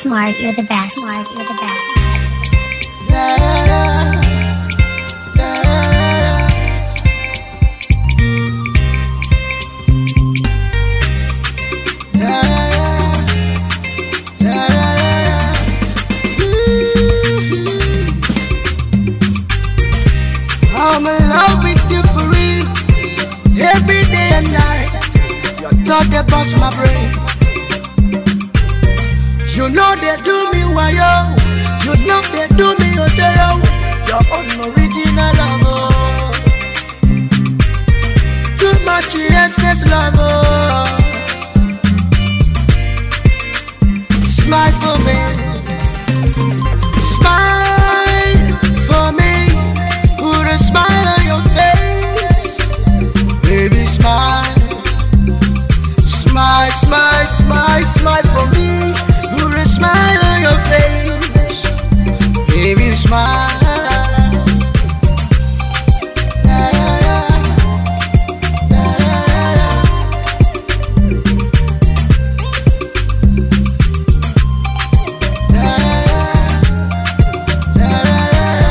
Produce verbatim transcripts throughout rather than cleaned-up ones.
Smart, you're the best. Smart, you're the best. Da, da, da. Da, da, da, da. Da, da, da. Da, da, da, da. Ooh. I'm in love with you for real. Every day and night, your thought they bust my brain. You know they do me wayo. You know they do me otero. Your own original love. Too much excess love. Smile for me. Smile for me. Put a smile on your face. Baby, smile. Smile, smile, smile, smile for me. Put a smile on your face. Baby, smile. Da, da, da. Da, da, da, da. Da, da, da. Da, da, da, da.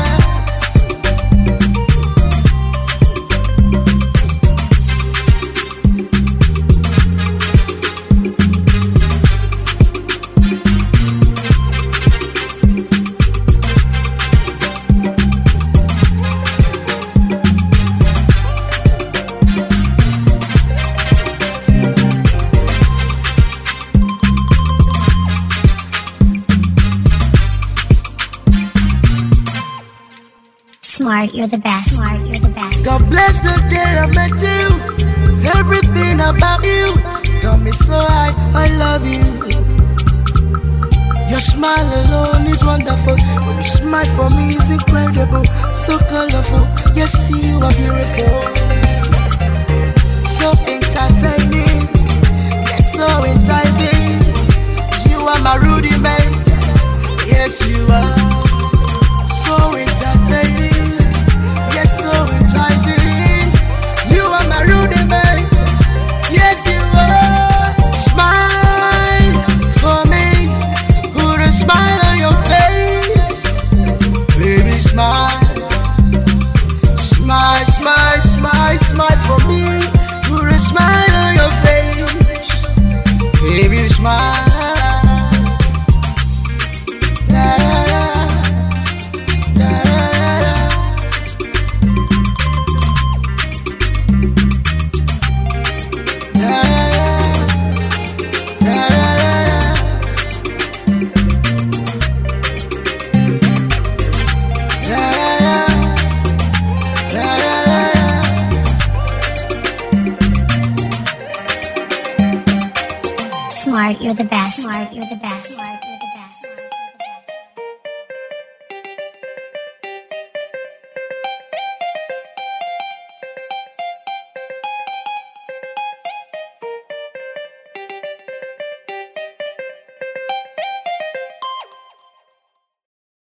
Smart, you're the best. Smart, you're the best. God bless the day I met you. Everything about you got me so high, I love you. Your smile alone is wonderful. Your smile for me is incredible. So colorful, yes, you are beautiful. So entertaining, yes, so enticing. You are my rudiment, yes, you are. So entertaining, yes, so enticing. You are my rudiment, yes, you are. Smile for me, put a smile on your face. Baby, smile. Smile, smile, smile, smile for me. Put a smile on your face. Baby, smile. Da, da, da. Da, da, da. Da, da, da. Da, da, da. Da, da, da. Da, da, da. Smart, you're the best. Smart, you're the best. Smart, you're the best.